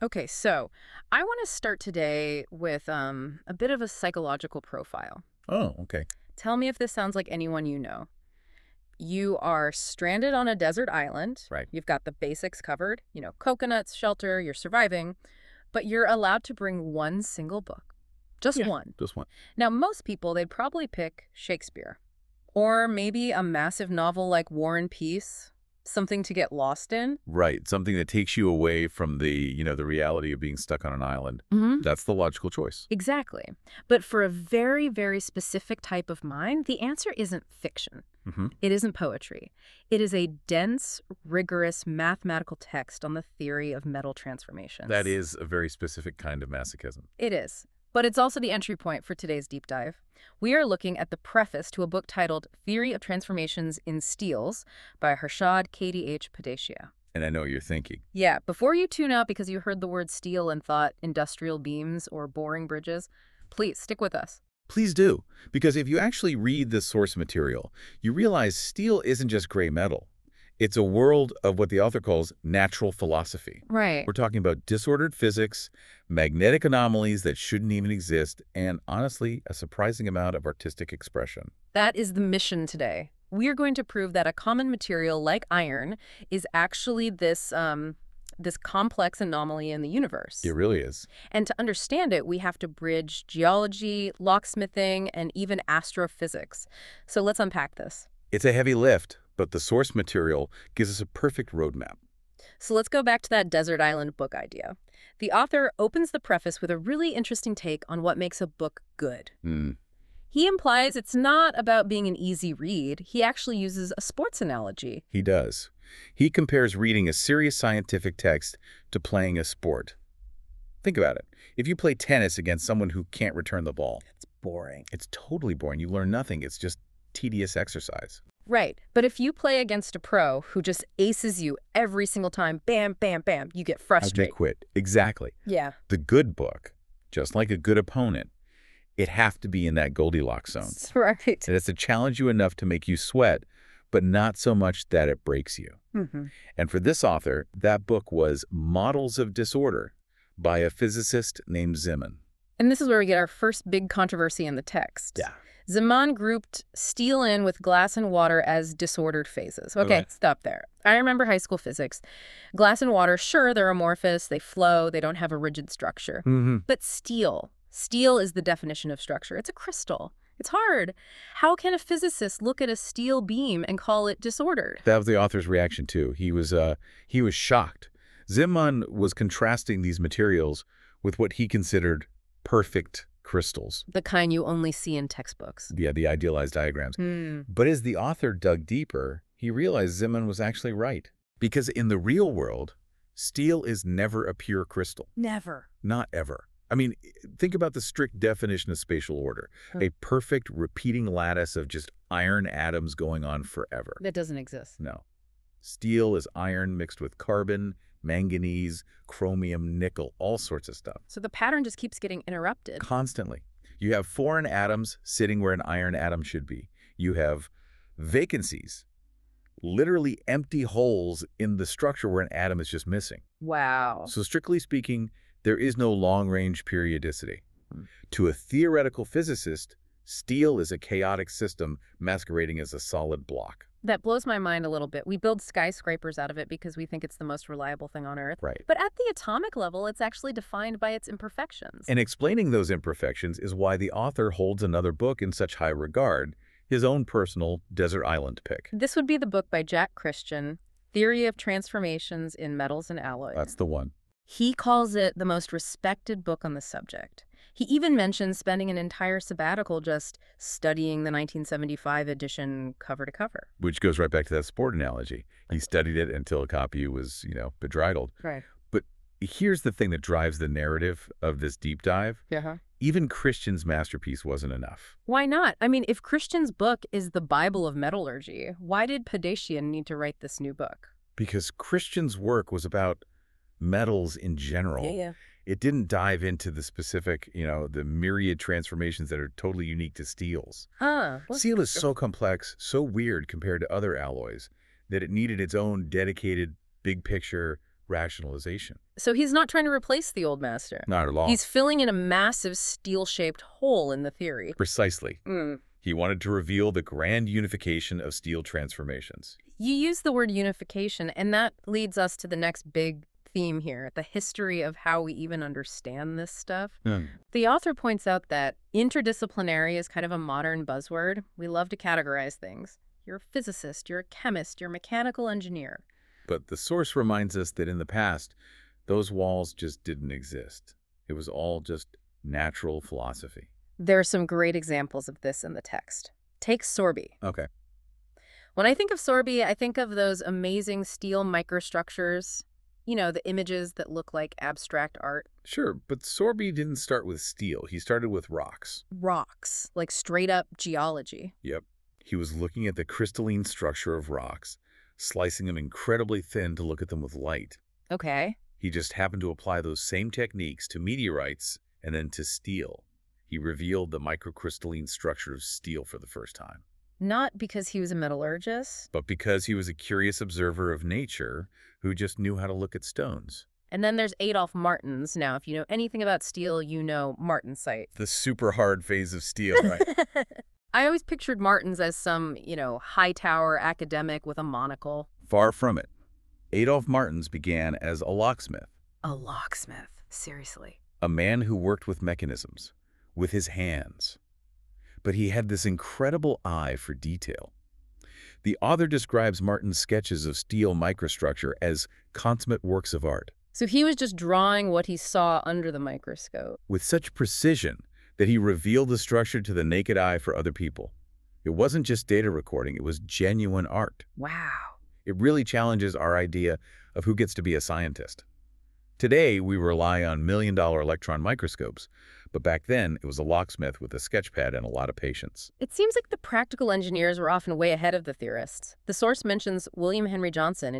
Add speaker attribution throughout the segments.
Speaker 1: Okay, so I want to start today with a bit of a psychological profile.
Speaker 2: Oh, okay.
Speaker 1: Tell me if this sounds like anyone you know. You are stranded on a desert island.
Speaker 2: Right.
Speaker 1: You've got the basics covered, coconuts, shelter, you're surviving, but you're allowed to bring one single book. Just
Speaker 2: Yeah.
Speaker 1: one.
Speaker 2: Just one.
Speaker 1: Now, most people, they'd probably pick Shakespeare or maybe a massive novel like War and Peace, something to get lost in.
Speaker 2: Right. Something that takes you away from the reality of being stuck on an island. That's the logical choice.
Speaker 1: Exactly. But for a very, very specific type of mind, the answer isn't fiction.
Speaker 2: hmm
Speaker 1: It isn't poetry. It is a dense, rigorous mathematical text on the theory of metal transformations.
Speaker 2: That is a very specific kind of masochism.
Speaker 1: It is. But it's also the entry point for today's deep dive. We are looking at the preface to a book titled Theory of Transformations in Steels by Harshad K.D.H. Padeshia.
Speaker 2: And I know what you're thinking.
Speaker 1: Yeah, before you tune out because you heard the word steel and thought industrial beams or boring bridges, please stick with us.
Speaker 2: Please do, because if you actually read the source material, you realize steel isn't just gray metal. It's a world of what the author calls natural philosophy.
Speaker 1: Right.
Speaker 2: We're talking about disordered physics, magnetic anomalies that shouldn't even exist, and honestly, a surprising amount of artistic expression.
Speaker 1: That is the mission today. We are going to prove that a common material like iron is actually this complex anomaly in the universe.
Speaker 2: It really is.
Speaker 1: And to understand it, we have to bridge geology, locksmithing, and even astrophysics. So let's unpack this.
Speaker 2: It's a heavy lift, but the source material gives us a perfect roadmap.
Speaker 1: So let's go back to that desert island book idea. The author opens the preface with a really interesting take on what makes a book good.
Speaker 2: Hmm.
Speaker 1: He implies it's not about being an easy read. He actually uses a sports analogy.
Speaker 2: He does. He compares reading a serious scientific text to playing a sport. Think about it. If you play tennis against someone who can't return the ball,
Speaker 1: It's boring.
Speaker 2: it's totally boring. You learn nothing. It's just tedious exercise.
Speaker 1: Right. But if you play against a pro who just aces you every single time, bam, bam, bam, you get
Speaker 2: How'd you
Speaker 1: frustrated.
Speaker 2: quit? Exactly.
Speaker 1: Yeah.
Speaker 2: The good book, just like a good opponent, it have to be in that Goldilocks zone.
Speaker 1: That's right.
Speaker 2: It has to challenge you enough to make you sweat, but not so much that it breaks you.
Speaker 1: hmm
Speaker 2: And for this author, that book was Models of Disorder by a physicist named Zeman.
Speaker 1: And this is where we get our first big controversy in the text. Zaman grouped steel in with glass and water as disordered phases. Okay,
Speaker 2: Okay.
Speaker 1: stop there. I remember high school physics. Glass and water, sure, they're amorphous, they flow, they don't have a rigid structure. But steel is the definition of structure. It's a crystal. It's hard. How can a physicist look at a steel beam and call it disordered?
Speaker 2: That was the author's reaction too. He was shocked. Zeman was contrasting these materials with what he considered perfect crystals.
Speaker 1: The kind you only see in textbooks.
Speaker 2: Yeah, the idealized diagrams.
Speaker 1: Hmm.
Speaker 2: But as the author dug deeper, he realized Zeman was actually right. Because in the real world, steel is never a pure crystal.
Speaker 1: Never.
Speaker 2: Not ever. I mean, think about the strict definition of spatial order. A perfect repeating lattice of just iron atoms going on forever.
Speaker 1: That doesn't exist.
Speaker 2: No. Steel is iron mixed with carbon, manganese, chromium, nickel, all sorts of stuff.
Speaker 1: So the pattern just keeps getting interrupted.
Speaker 2: Constantly. You have foreign atoms sitting where an iron atom should be. You have vacancies, literally empty holes in the structure where an atom is just missing.
Speaker 1: Wow.
Speaker 2: So strictly speaking, there is no long-range periodicity. To a theoretical physicist, steel is a chaotic system masquerading as a solid block.
Speaker 1: That blows my mind a little bit. We build skyscrapers out of it because we think it's the most reliable thing on Earth.
Speaker 2: Right.
Speaker 1: But at the atomic level, it's actually defined by its imperfections.
Speaker 2: And explaining those imperfections is why the author holds another book in such high regard, his own personal desert island pick.
Speaker 1: This would be the book by Jack Christian, Theory of Transformations in Metals and Alloys.
Speaker 2: That's the one.
Speaker 1: He calls it the most respected book on the subject. He even mentions spending an entire sabbatical just studying the 1975 edition cover to cover.
Speaker 2: Which goes right back to that sport analogy. He studied it until a copy was, bedraggled.
Speaker 1: Right.
Speaker 2: But here's the thing that drives the narrative of this deep dive.
Speaker 1: Yeah.
Speaker 2: Even Christian's masterpiece wasn't enough.
Speaker 1: Why not? I mean, if Christian's book is the Bible of metallurgy, why did Padeshia need to write this new book?
Speaker 2: Because Christian's work was about metals in general.
Speaker 1: Yeah.
Speaker 2: It didn't dive into the specific, the myriad transformations that are totally unique to steels. Steel is so complex, so weird compared to other alloys, that it needed its own dedicated, big picture, rationalization.
Speaker 1: So he's not trying to replace the old master.
Speaker 2: Not at all.
Speaker 1: He's filling in a massive steel-shaped hole in the theory.
Speaker 2: Precisely.
Speaker 1: Mm.
Speaker 2: He wanted to reveal the grand unification of steel transformations.
Speaker 1: You use the word unification, and that leads us to the next big theme here, the history of how we even understand this stuff. The author points out that interdisciplinary is kind of a modern buzzword. We love to categorize things. You're a physicist, you're a chemist, you're a mechanical engineer.
Speaker 2: But the source reminds us that in the past, those walls just didn't exist. It was all just natural philosophy.
Speaker 1: There are some great examples of this in the text. Take Sorby.
Speaker 2: Okay.
Speaker 1: When I think of Sorby, I think of those amazing steel microstructures, you know, the images that look like abstract art.
Speaker 2: Sure, but Sorby didn't start with steel. He started with rocks.
Speaker 1: Rocks, like straight up geology.
Speaker 2: Yep. He was looking at the crystalline structure of rocks, slicing them incredibly thin to look at them with light.
Speaker 1: Okay.
Speaker 2: He just happened to apply those same techniques to meteorites and then to steel. He revealed the microcrystalline structure of steel for the first time.
Speaker 1: Not because he was a metallurgist.
Speaker 2: But because he was a curious observer of nature who just knew how to look at stones.
Speaker 1: And then there's Adolf Martens. Now, if you know anything about steel, you know martensite.
Speaker 2: The super hard phase of steel, right?
Speaker 1: I always pictured Martens as some, you know, high tower academic with a monocle.
Speaker 2: Far from it. Adolf Martens began as a locksmith.
Speaker 1: A locksmith, seriously.
Speaker 2: A man who worked with mechanisms, with his hands. But he had this incredible eye for detail. The author describes Martens' sketches of steel microstructure as consummate works of art.
Speaker 1: So he was just drawing what he saw under the microscope.
Speaker 2: With such precision that he revealed the structure to the naked eye for other people. It wasn't just data recording, it was genuine art.
Speaker 1: Wow.
Speaker 2: It really challenges our idea of who gets to be a scientist. Today, we rely on million-dollar electron microscopes, but back then, it was a locksmith with a sketch pad and a lot of patience.
Speaker 1: It seems like the practical engineers were often way ahead of the theorists. The source mentions William Henry Johnson in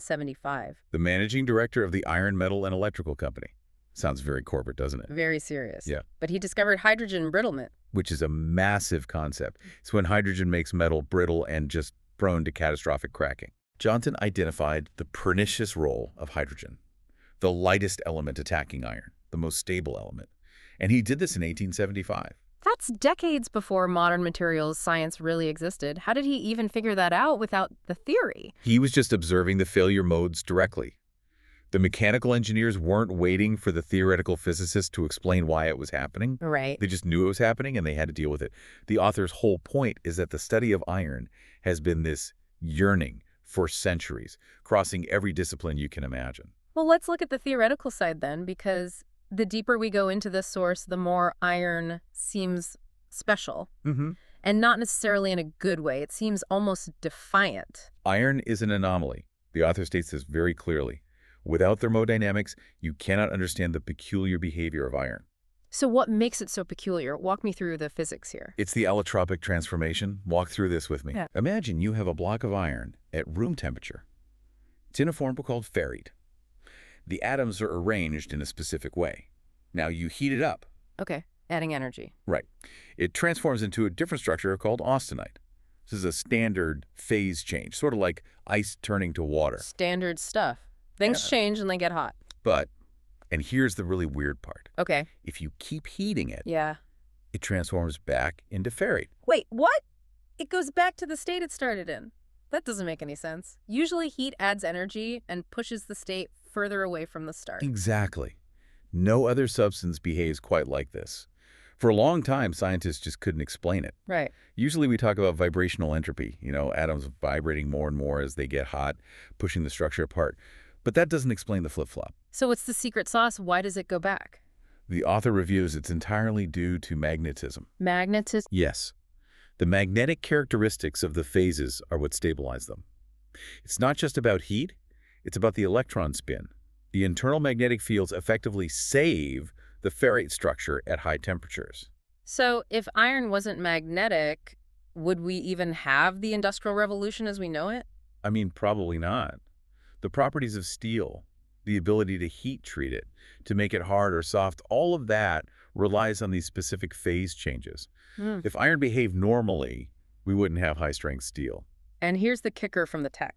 Speaker 1: 1875.
Speaker 2: The managing director of the Iron, Metal, and Electrical Company. Sounds very corporate, doesn't it?
Speaker 1: Very serious.
Speaker 2: Yeah.
Speaker 1: But he discovered hydrogen embrittlement.
Speaker 2: Which is a massive concept. It's when hydrogen makes metal brittle and just prone to catastrophic cracking. Johnson identified the pernicious role of hydrogen, the lightest element attacking iron, the most stable element. And he did this in 1875.
Speaker 1: That's decades before modern materials science really existed. How did he even figure that out without the theory?
Speaker 2: He was just observing the failure modes directly. The mechanical engineers weren't waiting for the theoretical physicists to explain why it was happening.
Speaker 1: Right.
Speaker 2: They just knew it was happening and they had to deal with it. The author's whole point is that the study of iron has been this yearning for centuries, crossing every discipline you can imagine.
Speaker 1: Well, let's look at the theoretical side then, because the deeper we go into this source, the more iron seems special. And not necessarily in a good way. It seems almost defiant.
Speaker 2: Iron is an anomaly. The author states this very clearly. Without thermodynamics, you cannot understand the peculiar behavior of iron.
Speaker 1: So what makes it so peculiar? Walk me through the physics here.
Speaker 2: It's the allotropic transformation. Walk through this with me.
Speaker 1: Yeah.
Speaker 2: Imagine you have a block of iron at room temperature. It's in a form called ferrite. The atoms are arranged in a specific way. Now you heat it up.
Speaker 1: Okay, adding energy.
Speaker 2: Right. It transforms into a different structure called austenite. This is a standard phase change, sort of like ice turning to water.
Speaker 1: Standard stuff. Things change and they get hot.
Speaker 2: But, and here's the really weird part.
Speaker 1: Okay.
Speaker 2: If you keep heating it,
Speaker 1: Yeah.
Speaker 2: it transforms back into ferrite.
Speaker 1: Wait, what? It goes back to the state it started in. That doesn't make any sense. Usually heat adds energy and pushes the state further away from the start.
Speaker 2: Exactly. No other substance behaves quite like this. For a long time, scientists just couldn't explain it.
Speaker 1: Right.
Speaker 2: Usually we talk about vibrational entropy, atoms vibrating more and more as they get hot, pushing the structure apart. But that doesn't explain the flip-flop.
Speaker 1: So what's the secret sauce? Why does it go back?
Speaker 2: The author reviews it's entirely due to magnetism.
Speaker 1: Magnetism?
Speaker 2: Yes. The magnetic characteristics of the phases are what stabilize them. It's not just about heat, it's about the electron spin. The internal magnetic fields effectively save the ferrite structure at high temperatures.
Speaker 1: So if iron wasn't magnetic, would we even have the Industrial Revolution as we know it?
Speaker 2: I mean, probably not. The properties of steel, the ability to heat treat it, to make it hard or soft, all of that relies on these specific phase changes. If iron behaved normally, we wouldn't have high-strength steel.
Speaker 1: And here's the kicker from the text.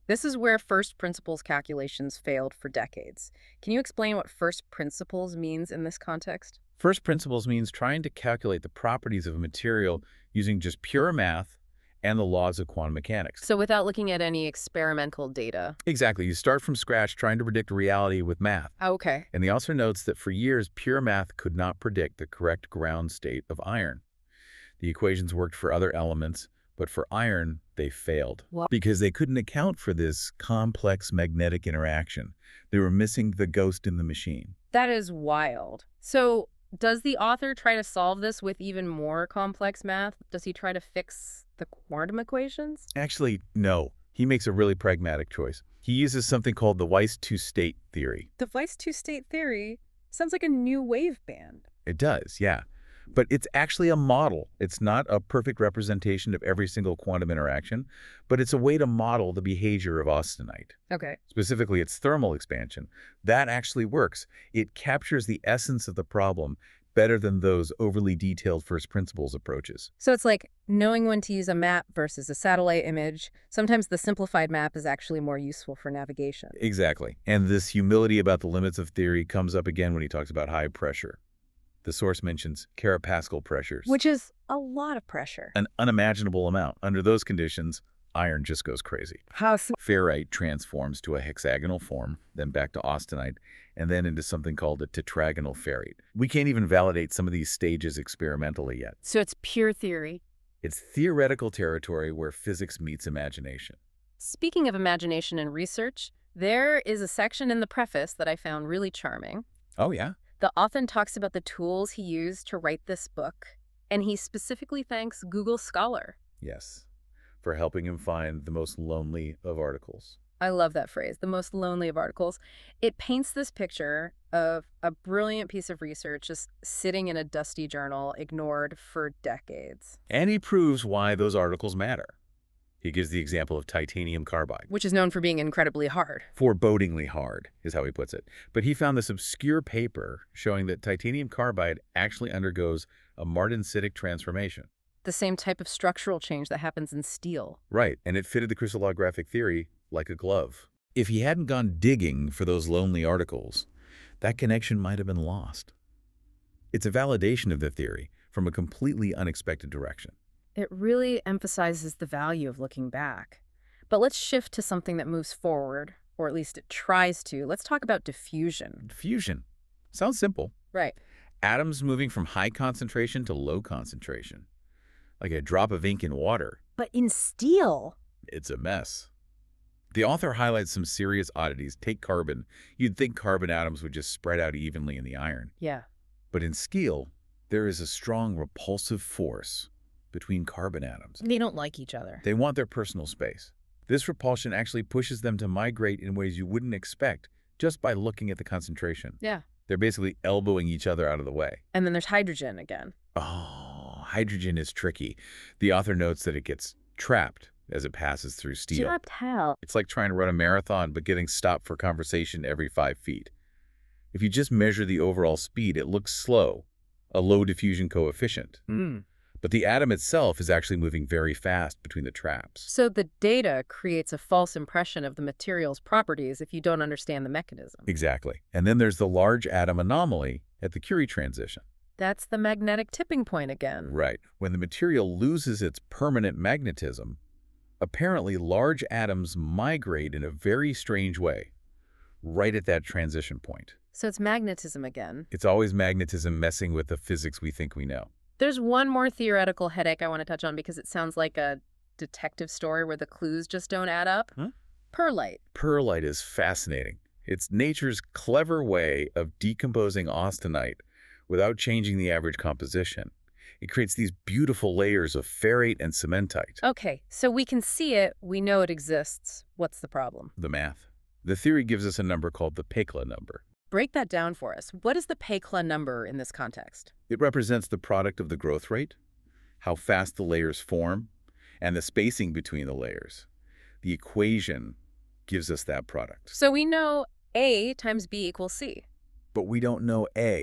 Speaker 1: This is where first principles calculations failed for decades. Can you explain what first principles means in this context?
Speaker 2: First principles means trying to calculate the properties of a material using just pure math and the laws of quantum mechanics.
Speaker 1: So without looking at any experimental data.
Speaker 2: Exactly. You start from scratch trying to predict reality with math.
Speaker 1: Okay.
Speaker 2: And the author notes that for years, pure math could not predict the correct ground state of iron. The equations worked for other elements, but for iron, they failed.
Speaker 1: Well,
Speaker 2: because they couldn't account for this complex magnetic interaction. They were missing the ghost in the machine.
Speaker 1: that is wild. So does the author try to solve this with even more complex math? Does he try to fix the quantum equations?
Speaker 2: Actually, no. He makes a really pragmatic choice. He uses something called the Weiss two-state theory.
Speaker 1: The Weiss two-state theory sounds like a new wave band.
Speaker 2: It does, yeah. But it's actually a model. It's not a perfect representation of every single quantum interaction, but it's a way to model the behavior of austenite.
Speaker 1: Okay.
Speaker 2: Specifically, its thermal expansion. That actually works. It captures the essence of the problem better than those overly detailed first principles approaches.
Speaker 1: So it's like knowing when to use a map versus a satellite image. Sometimes the simplified map is actually more useful for navigation.
Speaker 2: Exactly. And this humility about the limits of theory comes up again when he talks about high pressure. The source mentions terapascal pressures.
Speaker 1: Which is a lot of pressure.
Speaker 2: An unimaginable amount. Under those conditions, iron just goes crazy.
Speaker 1: How so?
Speaker 2: Ferrite transforms to a hexagonal form, then back to austenite, and then into something called a tetragonal ferrite. We can't even validate some of these stages experimentally yet.
Speaker 1: So it's pure theory.
Speaker 2: It's theoretical territory where physics meets imagination.
Speaker 1: Speaking of imagination and research, there is a section in the preface that I found really charming.
Speaker 2: Oh, yeah?
Speaker 1: The author talks about the tools he used to write this book, and he specifically thanks Google Scholar.
Speaker 2: Yes. For helping him find the most lonely of articles.
Speaker 1: I love that phrase, the most lonely of articles. It paints this picture of a brilliant piece of research just sitting in a dusty journal, ignored for decades.
Speaker 2: And he proves why those articles matter. He gives the example of titanium carbide.
Speaker 1: Which is known for being incredibly hard.
Speaker 2: Forebodingly hard, is how he puts it. But he found this obscure paper showing that titanium carbide actually undergoes a martensitic transformation.
Speaker 1: The same type of structural change that happens in steel.
Speaker 2: Right, and it fitted the crystallographic theory like a glove. If he hadn't gone digging for those lonely articles, that connection might have been lost. It's a validation of the theory from a completely unexpected direction.
Speaker 1: It really emphasizes the value of looking back. But let's shift to something that moves forward, or at least it tries to. Let's talk about diffusion.
Speaker 2: Fusion. Sounds simple.
Speaker 1: Right.
Speaker 2: Atoms moving from high concentration to low concentration. Like a drop of ink in water.
Speaker 1: But in steel.
Speaker 2: It's a mess. The author highlights some serious oddities. Take carbon. You'd think carbon atoms would just spread out evenly in the iron.
Speaker 1: Yeah.
Speaker 2: But in steel, there is a strong repulsive force between carbon atoms.
Speaker 1: They don't like each other.
Speaker 2: They want their personal space. This repulsion actually pushes them to migrate in ways you wouldn't expect just by looking at the concentration.
Speaker 1: Yeah.
Speaker 2: They're basically elbowing each other out of the way.
Speaker 1: And then there's hydrogen again.
Speaker 2: Oh, hydrogen is tricky. The author notes that it gets trapped as it passes through steel.
Speaker 1: Trapped how?
Speaker 2: It's like trying to run a marathon but getting stopped for conversation every 5 feet. If you just measure the overall speed, it looks slow, a low diffusion coefficient. But the atom itself is actually moving very fast between the traps.
Speaker 1: So the data creates a false impression of the material's properties if you don't understand the mechanism.
Speaker 2: Exactly. And then there's the large atom anomaly at the Curie transition.
Speaker 1: That's the magnetic tipping point again.
Speaker 2: Right. When the material loses its permanent magnetism, apparently large atoms migrate in a very strange way, right at that transition point.
Speaker 1: So it's magnetism again.
Speaker 2: It's always magnetism messing with the physics we think we know.
Speaker 1: There's one more theoretical headache I want to touch on because it sounds like a detective story where the clues just don't add up.
Speaker 2: Huh?
Speaker 1: Perlite.
Speaker 2: Perlite is fascinating. It's nature's clever way of decomposing austenite without changing the average composition. It creates these beautiful layers of ferrite and cementite.
Speaker 1: Okay, so we can see it, we know it exists. What's the problem?
Speaker 2: The math. The theory gives us a number called the Pecla number.
Speaker 1: Break that down for us. What is the Pecla number in this context?
Speaker 2: It represents the product of the growth rate, how fast the layers form, and the spacing between the layers. The equation gives us that product.
Speaker 1: So we know A times B equals C.
Speaker 2: But we don't know A.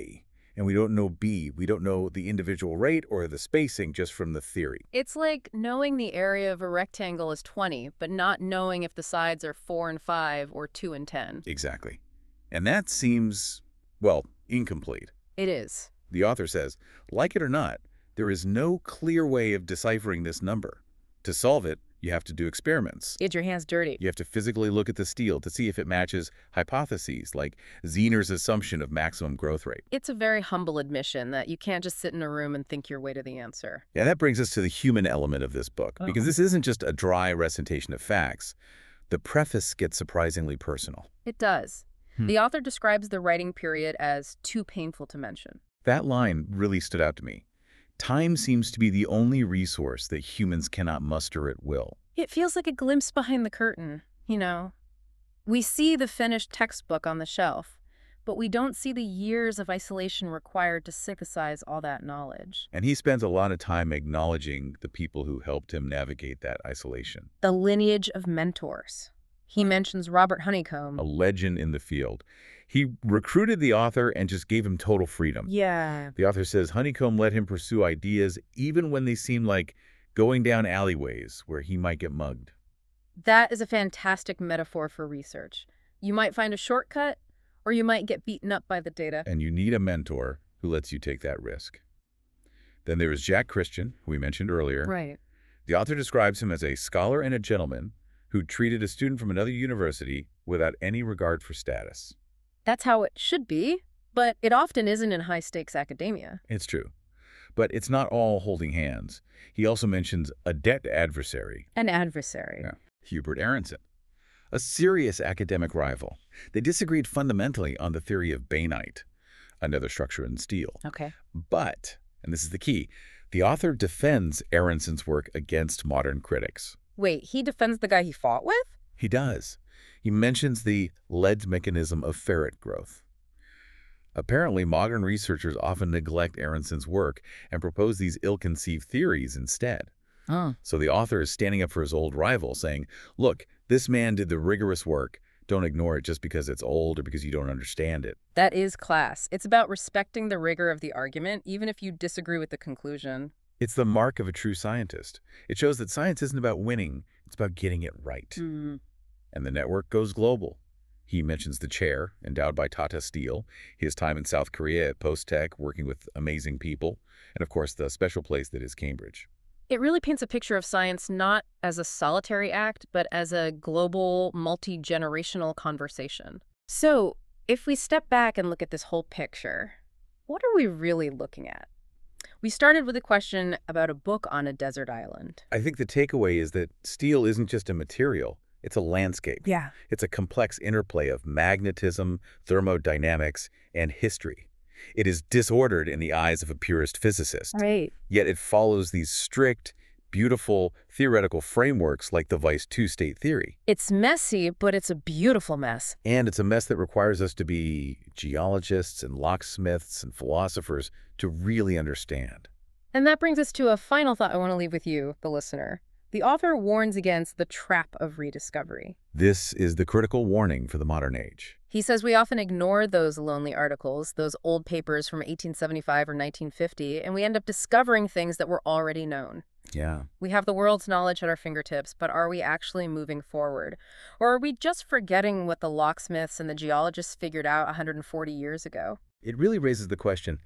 Speaker 2: And we don't know B. We don't know the individual rate or the spacing just from the theory.
Speaker 1: It's like knowing the area of a rectangle is 20, but not knowing if the sides are 4 and 5 or 2 and 10.
Speaker 2: Exactly. And that seems, well, incomplete.
Speaker 1: It is.
Speaker 2: The author says, like it or not, there is no clear way of deciphering this number. To solve it, you have to do experiments.
Speaker 1: Get your hands dirty.
Speaker 2: You have to physically look at the steel to see if it matches hypotheses like Zener's assumption of maximum growth rate.
Speaker 1: It's a very humble admission that you can't just sit in a room and think your way to the answer.
Speaker 2: Yeah, that brings us to the human element of this book, because this isn't just a dry recitation of facts. The preface gets surprisingly personal.
Speaker 1: It does. The author describes the writing period as too painful to mention.
Speaker 2: That line really stood out to me. Time seems to be the only resource that humans cannot muster at will.
Speaker 1: It feels like a glimpse behind the curtain, you know. We see the finished textbook on the shelf, but we don't see the years of isolation required to synthesize all that knowledge.
Speaker 2: And he spends a lot of time acknowledging the people who helped him navigate that isolation.
Speaker 1: The lineage of mentors. He mentions Robert Honeycomb.
Speaker 2: A legend in the field. He recruited the author and just gave him total freedom.
Speaker 1: Yeah.
Speaker 2: The author says Honeycomb let him pursue ideas even when they seemed like going down alleyways where he might get mugged.
Speaker 1: That is a fantastic metaphor for research. You might find a shortcut, or you might get beaten up by the data.
Speaker 2: And you need a mentor who lets you take that risk. Then there is Jack Christian, who we mentioned earlier.
Speaker 1: Right.
Speaker 2: The author describes him as a scholar and a gentleman who treated a student from another university without any regard for status.
Speaker 1: That's how it should be, but it often isn't in high-stakes academia.
Speaker 2: It's true. But it's not all holding hands. He also mentions a debt adversary.
Speaker 1: An adversary.
Speaker 2: Yeah. Hubert Aronson, a serious academic rival. They disagreed fundamentally on the theory of bainite, another structure in steel.
Speaker 1: Okay.
Speaker 2: But, and this is the key, the author defends Aronson's work against modern critics.
Speaker 1: Wait, he defends the guy he fought with?
Speaker 2: He does. He mentions the lead mechanism of ferret growth. Apparently, modern researchers often neglect Aronson's work and propose these ill-conceived theories instead. So the author is standing up for his old rival, saying, look, this man did the rigorous work. Don't ignore it just because it's old or because you don't understand it.
Speaker 1: That is class. It's about respecting the rigor of the argument, even if you disagree with the conclusion.
Speaker 2: It's the mark of a true scientist. It shows that science isn't about winning. It's about getting it right. And the network goes global. He mentions the chair, endowed by Tata Steel, his time in South Korea at Post-Tech, working with amazing people, and of course the special place that is Cambridge.
Speaker 1: It really paints a picture of science not as a solitary act, but as a global, multi-generational conversation. So, if we step back and look at this whole picture, what are we really looking at? We started with a question about a book on a desert island.
Speaker 2: I think the takeaway is that steel isn't just a material. It's a landscape.
Speaker 1: Yeah.
Speaker 2: It's a complex interplay of magnetism, thermodynamics, and history. It is disordered in the eyes of a purist physicist.
Speaker 1: Right.
Speaker 2: Yet it follows these strict, beautiful, theoretical frameworks like the Weiss two-state theory.
Speaker 1: It's messy, but it's a beautiful mess.
Speaker 2: And it's a mess that requires us to be geologists and locksmiths and philosophers to really understand.
Speaker 1: And that brings us to a final thought I want to leave with you, the listener. The author warns against the trap of rediscovery.
Speaker 2: This is the critical warning for the modern age.
Speaker 1: He says we often ignore those lonely articles, those old papers from 1875 or 1950, and we end up discovering things that were already known.
Speaker 2: Yeah.
Speaker 1: We have the world's knowledge at our fingertips, but are we actually moving forward? Or are we just forgetting what the locksmiths and the geologists figured out 140 years ago?
Speaker 2: It really raises the question,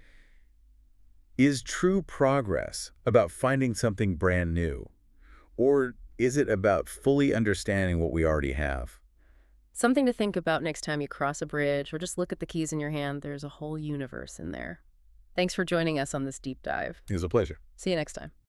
Speaker 2: is true progress about finding something brand new? Or is it about fully understanding what we already have?
Speaker 1: Something to think about next time you cross a bridge or just look at the keys in your hand. There's a whole universe in there. Thanks for joining us on this deep dive.
Speaker 2: It was a pleasure.
Speaker 1: See you next time.